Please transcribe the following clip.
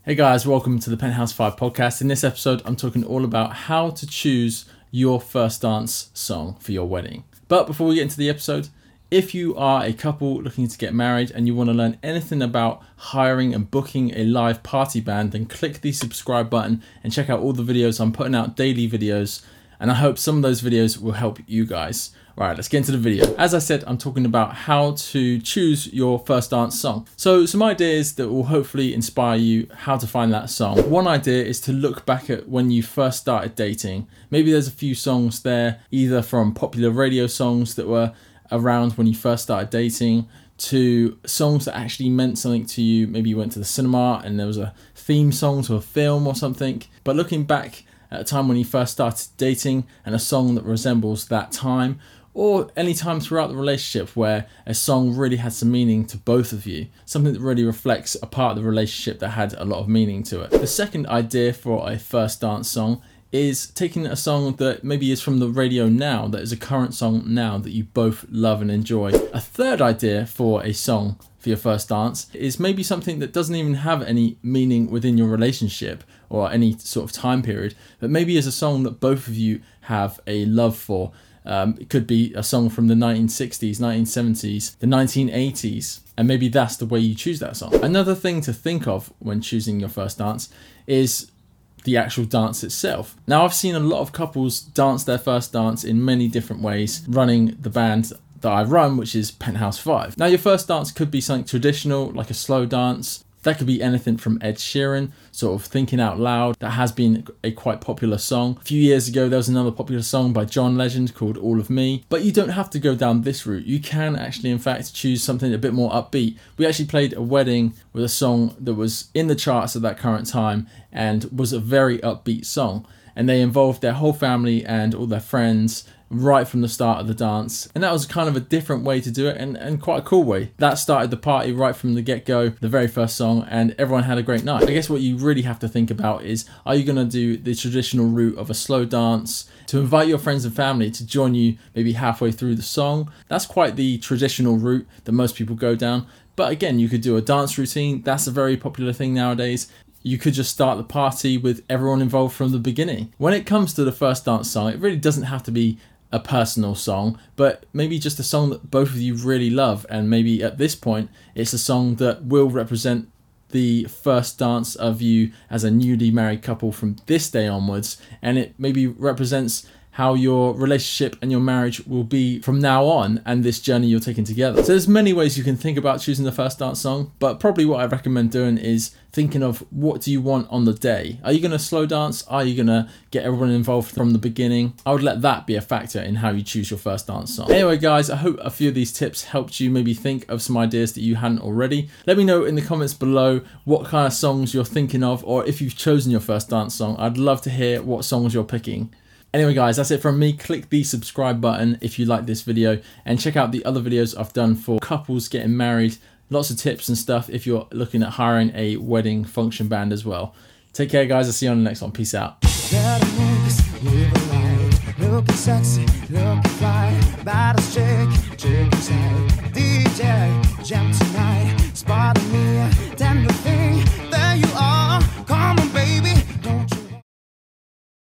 Hey guys, welcome to the Penthouse 5 podcast. In this episode, I'm talking all about how to choose your first dance song for your wedding. But before we get into the episode, if you are a couple looking to get married and you want to learn anything about hiring and booking a live party band, then click the subscribe button and check out all the videos. I'm putting out daily videos and I hope some of those videos will help you guys. Alright, let's get into the video. As I said, I'm talking about how to choose your first dance song. So some ideas that will hopefully inspire you how to find that song. One idea is to look back at when you first started dating. Maybe there's a few songs there, either from popular radio songs that were around when you first started dating, to songs that actually meant something to you. Maybe you went to the cinema and there was a theme song to a film or something. But looking back at a time when you first started dating and a song that resembles that time, or any time throughout the relationship where a song really had some meaning to both of you, something that really reflects a part of the relationship that had a lot of meaning to it. The second idea for a first dance song is taking a song that maybe is from the radio now, that is a current song now that you both love and enjoy. A third idea for a song for your first dance is maybe something that doesn't even have any meaning within your relationship or any sort of time period, but maybe is a song that both of you have a love for. It could be a song from the 1960s, 1970s, the 1980s, and maybe that's the way you choose that song. Another thing to think of when choosing your first dance is the actual dance itself. Now, I've seen a lot of couples dance their first dance in many different ways, running the band that I run, which is Penthouse 5. Now, your first dance could be something traditional, like a slow dance. That could be anything from Ed Sheeran, sort of Thinking Out Loud. That has been a quite popular song. A few years ago, there was another popular song by John Legend called All of Me. But you don't have to go down this route. You can actually, in fact, choose something a bit more upbeat. We actually played a wedding with a song that was in the charts at that current time and was a very upbeat song. And they involved their whole family and all their friends right from the start of the dance, and that was kind of a different way to do it and quite a cool way. That started the party right from the get-go, the very first song, and everyone had a great night. I guess what you really have to think about is, are you going to do the traditional route of a slow dance to invite your friends and family to join you maybe halfway through the song? That's quite the traditional route that most people go down. But again, you could do a dance routine. That's a very popular thing nowadays. You could just start the party with everyone involved from the beginning. When it comes to the first dance song, it really doesn't have to be a personal song, but maybe just a song that both of you really love, and maybe at this point it's a song that will represent the first dance of you as a newly married couple from this day onwards, and it maybe represents how your relationship and your marriage will be from now on and this journey you're taking together. So there's many ways you can think about choosing the first dance song, but probably what I recommend doing is thinking of, what do you want on the day? Are you going to slow dance? Are you going to get everyone involved from the beginning? I would let that be a factor in how you choose your first dance song. Anyway guys, I hope a few of these tips helped you maybe think of some ideas that you hadn't already. Let me know in the comments below what kind of songs you're thinking of, or if you've chosen your first dance song. I'd love to hear what songs you're picking. Anyway guys, that's it from me. Click the subscribe button if you like this video, and check out the other videos I've done for couples getting married. Lots of tips and stuff if you're looking at hiring a wedding function band as well. Take care guys, I'll see you on the next one. Peace out. Looking sexy, looking fly, bottles check inside. DJ, jam tonight, spotting me.